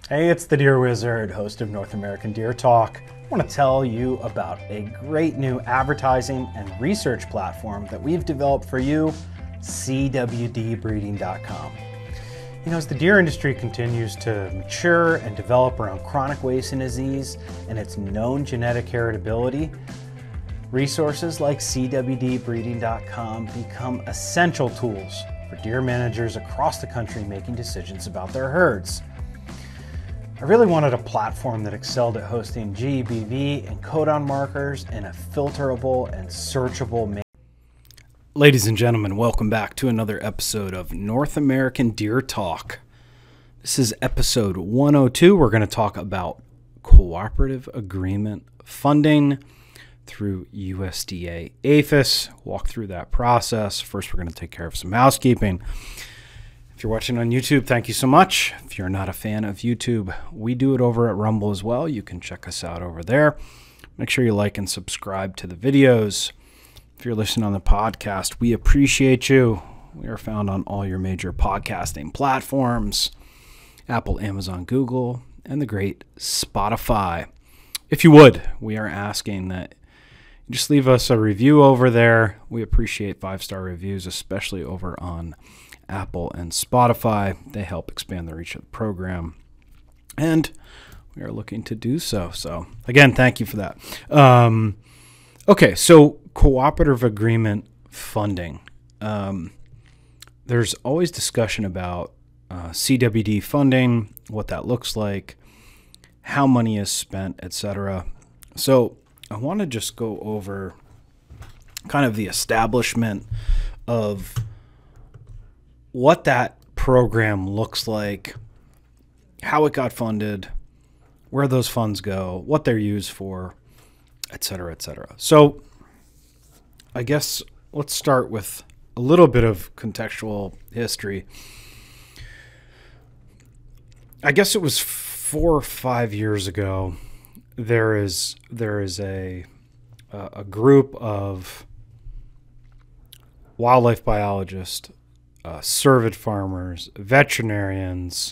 Hey, it's the Deer Wizard, host of North American Deer Talk. I want to tell you about a great new advertising and research platform that we've developed for you, CWDbreeding.com. You know, as the deer industry continues to mature and develop around chronic wasting disease and its known genetic heritability, resources like CWDbreeding.com become essential tools for deer managers across the country making decisions about their herds. I really wanted a platform that excelled at hosting GBV and codon markers in a filterable and searchable manner. Ladies and gentlemen, welcome back to another episode of North American Deer Talk. This is episode 102. We're going to talk about cooperative agreement funding through USDA APHIS. Walk through that process. First, we're going to take care of some housekeeping. If you're watching on YouTube, thank you so much. If you're not a fan of YouTube, we do it over at Rumble as well. You can check us out over there. Make sure you like and subscribe to the videos. If you're listening on the podcast, we appreciate you. We are found on all your major podcasting platforms, Apple, Amazon, Google, and the great Spotify. If you would, we are asking that you just leave us a review over there. We appreciate 5-star reviews, especially over on Apple and Spotify. They help expand the reach of the program, and we are looking to do so. So again, thank you for that. Okay, so cooperative agreement funding. There's always discussion about CWD funding, what that looks like, how money is spent, etc. So I want to just go over kind of the establishment of what that program looks like, how it got funded, where those funds go, what they're used for, et cetera, et cetera. So I guess let's start with a little bit of contextual history. I guess it was 4 or 5 years ago, there is a group of wildlife biologists, cervid farmers, veterinarians,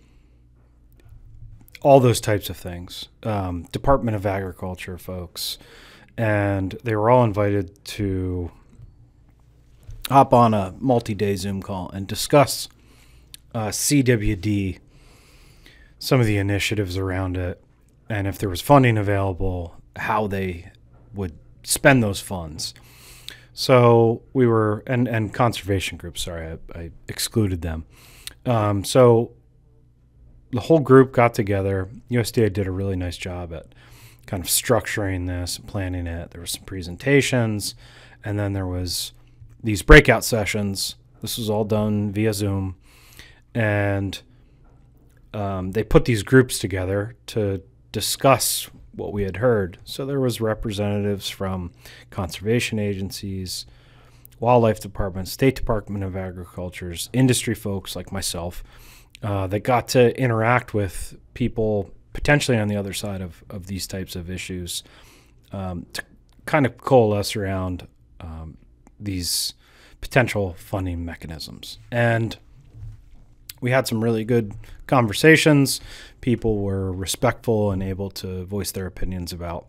all those types of things, Department of Agriculture folks, and they were all invited to hop on a multi-day Zoom call and discuss CWD, some of the initiatives around it, and if there was funding available, how they would spend those funds. So we were, and conservation groups, sorry, I excluded them. So the whole group got together. USDA did a really nice job at kind of structuring this and planning it. There were some presentations, and then there was these breakout sessions. This was all done via Zoom, and they put these groups together to discuss what we had heard. So there was representatives from conservation agencies, wildlife departments, State Department of Agriculture's, industry folks like myself, that got to interact with people potentially on the other side of these types of issues, to kind of coalesce around these potential funding mechanisms. And we had some really good conversations. People were respectful and able to voice their opinions about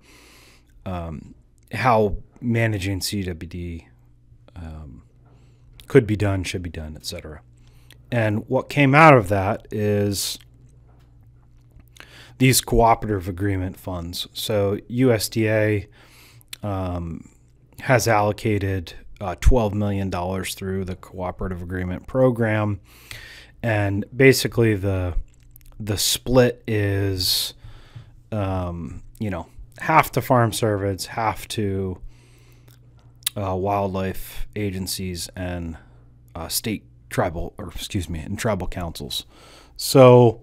how managing CWD could be done, should be done, etc. And what came out of that is these cooperative agreement funds. So USDA has allocated $12 million through the cooperative agreement program. And basically the split is, half to farm cervids, half to wildlife agencies and tribal councils. So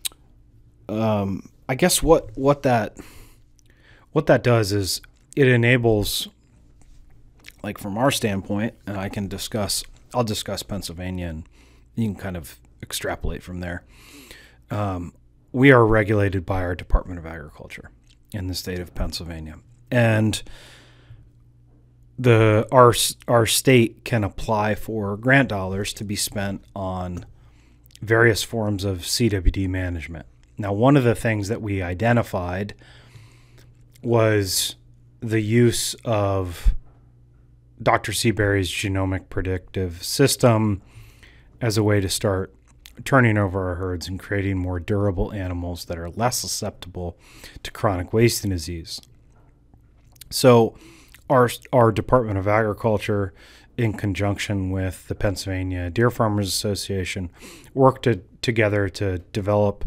I guess what that does is it enables, like from our standpoint, and I'll discuss Pennsylvania, and you can kind of extrapolate from there. We are regulated by our Department of Agriculture in the state of Pennsylvania, and our state can apply for grant dollars to be spent on various forms of CWD management. Now, one of the things that we identified was the use of Dr. Seabury's genomic predictive system as a way to start turning over our herds and creating more durable animals that are less susceptible to chronic wasting disease. So our Department of Agriculture, in conjunction with the Pennsylvania Deer Farmers Association, worked together to develop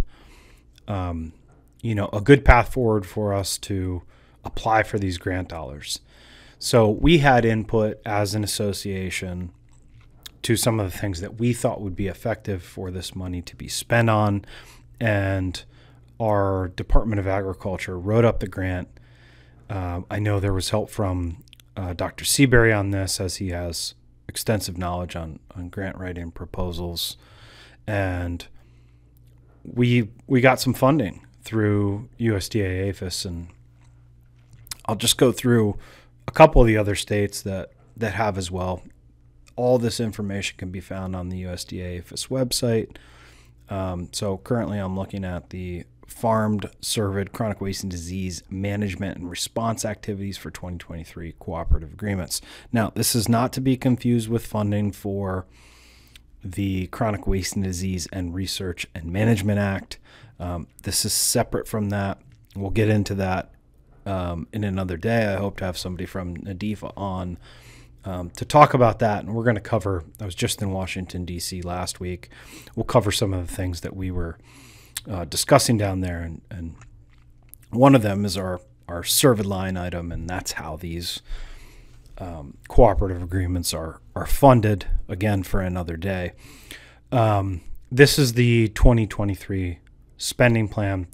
a good path forward for us to apply for these grant dollars. So we had input as an association to some of the things that we thought would be effective for this money to be spent on, and our Department of Agriculture wrote up the grant. I know there was help from Dr. Seabury on this, as he has extensive knowledge on grant writing proposals, and we got some funding through USDA APHIS, and I'll just go through a couple of the other states that have as well. All this information can be found on the USDA APHIS website. So currently I'm looking at the Farmed Cervid Chronic Wasting Disease Management and Response Activities for 2023 Cooperative Agreements. Now, this is not to be confused with funding for the Chronic Wasting Disease and Research and Management Act. This is separate from that. We'll get into that in another day. I hope to have somebody from NADEFA on to talk about that. And we're going to cover, I was just in Washington, D.C. last week. We'll cover some of the things that we were discussing down there. And one of them is our cervid line item, and that's how these cooperative agreements are funded, again, for another day. This is the 2023 spending plan.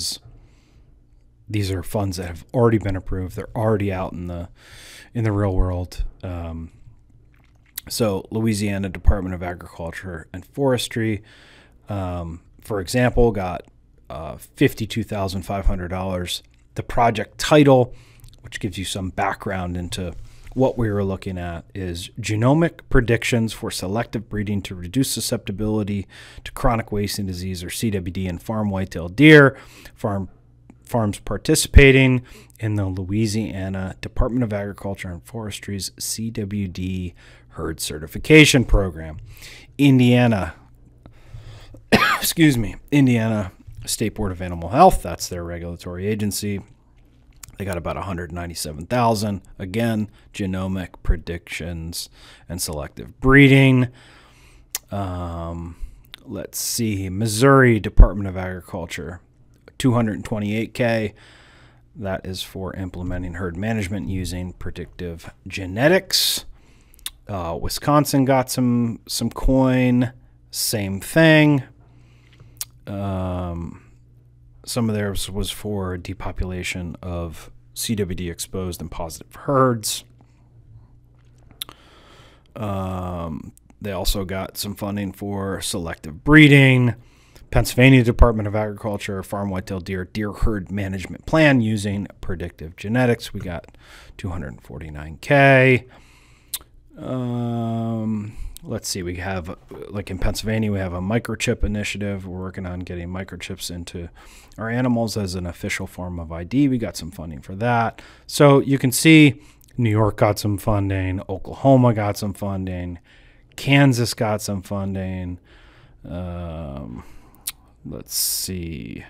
These are funds that have already been approved. They're already out in the real world. So Louisiana Department of Agriculture and Forestry, for example, got $52,500. The project title, which gives you some background into what we were looking at, is Genomic Predictions for Selective Breeding to Reduce Susceptibility to Chronic Wasting Disease, or CWD, in farm whitetail deer. Farms participating in the Louisiana Department of Agriculture and Forestry's CWD herd certification program. Indiana State Board of Animal Health, that's their regulatory agency. They got about $197,000. Again, genomic predictions and selective breeding. Let's see, Missouri Department of Agriculture, $228K. That is for implementing herd management using predictive genetics. Wisconsin got some coin. Same thing. Some of theirs was for depopulation of CWD exposed and positive herds. They also got some funding for selective breeding. Pennsylvania Department of Agriculture, Farm Whitetail Deer Herd Management Plan using predictive genetics. We got $249K. Let's see, we have, like in Pennsylvania, we have a microchip initiative. We're working on getting microchips into our animals as an official form of ID. We got some funding for that. So you can see New York got some funding, Oklahoma got some funding, Kansas got some funding. Let's see.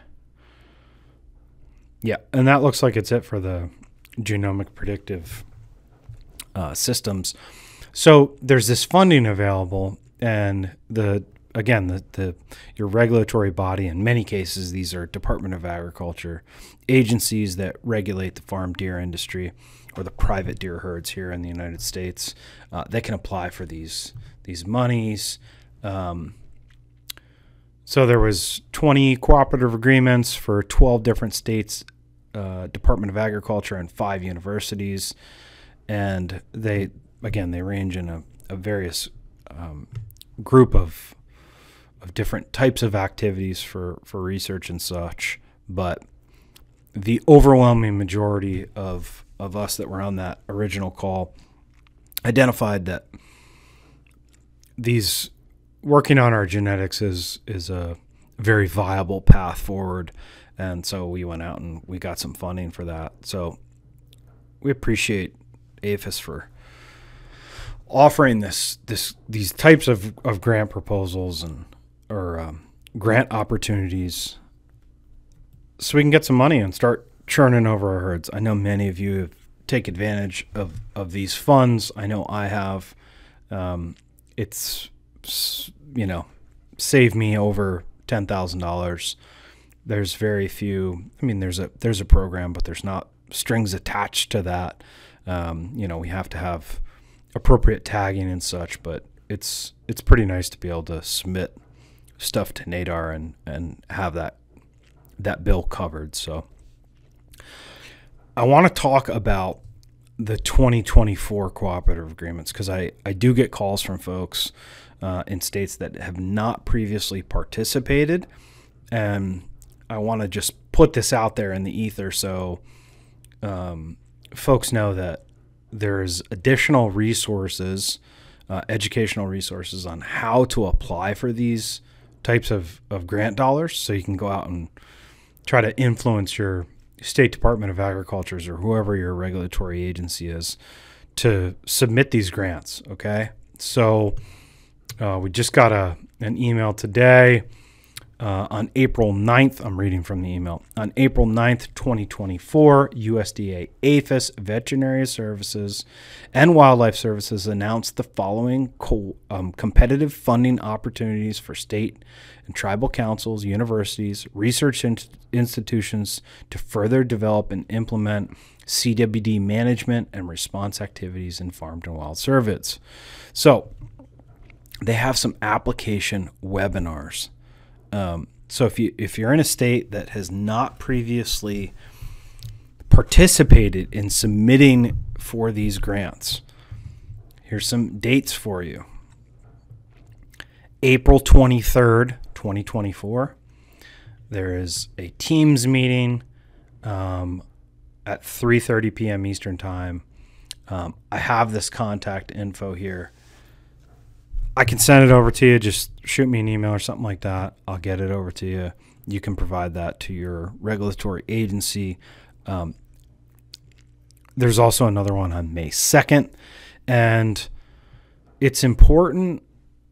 Yeah, and that looks like it's it for the genomic predictive systems. So there's this funding available, and your regulatory body, in many cases, these are Department of Agriculture agencies that regulate the farm deer industry or the private deer herds here in the United States. They can apply for these monies. So there was 20 cooperative agreements for 12 different states, Department of Agriculture, and 5 universities, and they range in a various group of different types of activities for research and such. But the overwhelming majority of us that were on that original call identified that these working on our genetics is a very viable path forward. And so we went out and we got some funding for that. So we appreciate APHIS for offering these types of grant proposals or grant opportunities so we can get some money and start churning over our herds. I know many of you have taken advantage of these funds. I know I have. It's, saved me over $10,000. There's very few. I mean, there's a program, but there's not strings attached to that. We have to have appropriate tagging and such, but it's pretty nice to be able to submit stuff to NADAR and have that bill covered. So I want to talk about the 2024 cooperative agreements, because I do get calls from folks in states that have not previously participated, and I want to just put this out there in the ether so folks know that there's additional resources, educational resources on how to apply for these types of grant dollars, so you can go out and try to influence your State Department of Agriculture's or whoever your regulatory agency is to submit these grants. Okay. So we just got an email today on April 9th. I'm reading from the email. On April 9th, 2024, USDA APHIS Veterinary Services and Wildlife Services announced the following competitive funding opportunities for state and tribal councils, universities, research institutions to further develop and implement CWD management and response activities in farm and wild service. So they have some application webinars. So if you're in a state that has not previously participated in submitting for these grants, here's some dates for you. April 23rd, 2024, there is a Teams meeting at 3:30 p.m. Eastern Time. I have this contact info here. I can send it over to you. Just shoot me an email or something like that. I'll get it over to you. You can provide that to your regulatory agency. There's also another one on May 2nd. And it's important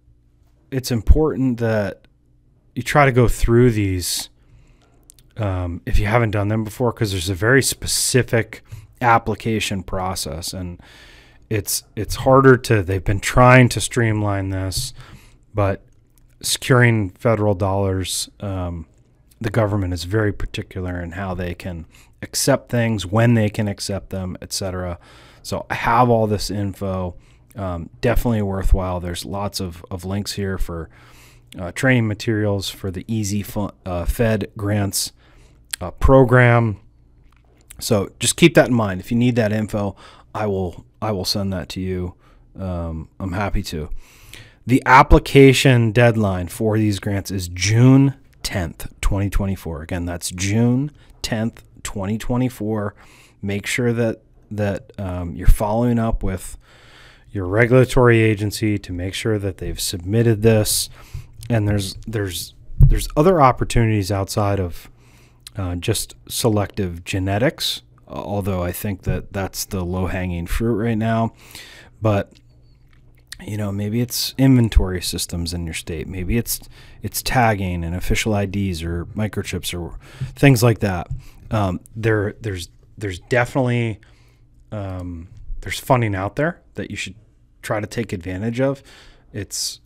that you try to go through these if you haven't done them before, because there's a very specific application process, and it's harder to. They've been trying to streamline this, but securing federal dollars, the government is very particular in how they can accept things, when they can accept them, etc. So I have all this info. Definitely worthwhile. There's lots of links here for training materials for the Easy Fed Grants program. So just keep that in mind. If you need that info, I will send that to you. I'm happy to. The application deadline for these grants is June 10th, 2024. Again, that's June 10th, 2024. Make sure that you're following up with your regulatory agency to make sure that they've submitted this. And there's other opportunities outside of just selective genetics, although I think that's the low-hanging fruit right now. But maybe it's inventory systems in your state. Maybe it's tagging and official IDs or microchips or things like that. There's definitely there's funding out there that you should try to take advantage of. It's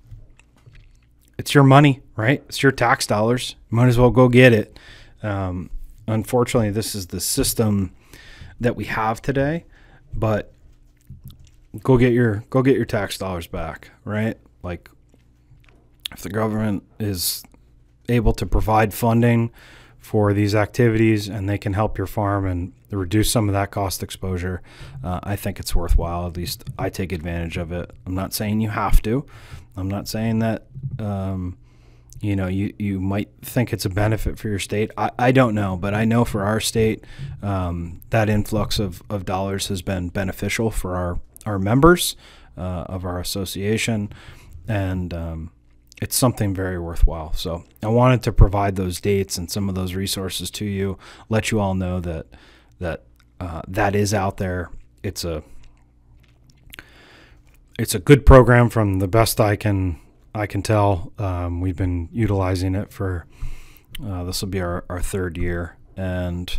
your money, right? It's your tax dollars. You might as well go get it. Unfortunately, this is the system that we have today, but go get your tax dollars back, right? Like, if the government is able to provide funding for these activities and they can help your farm and reduce some of that cost exposure, I think it's worthwhile. At least I take advantage of it. I'm not saying you have to. I'm not saying that you might think it's a benefit for your state. I don't know, but I know for our state, that influx of dollars has been beneficial for our members of our association, and it's something very worthwhile. So I wanted to provide those dates and some of those resources to you, let you all know that that is out there. It's a good program from the best I can tell. We've been utilizing it for this will be our third year, and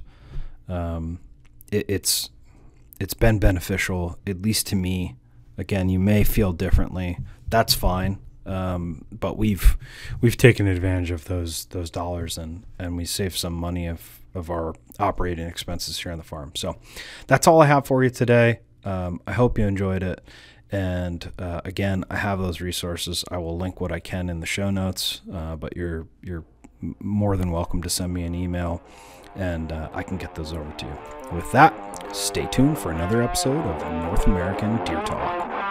it's been beneficial, at least to me. Again, you may feel differently. That's fine. But we've taken advantage of those dollars, and we saved some money of our operating expenses here on the farm. So that's all I have for you today. I hope you enjoyed it. And again, I have those resources. I will link what I can in the show notes, but you're more than welcome to send me an email, and I can get those over to you. With that, stay tuned for another episode of North American Deer Talk.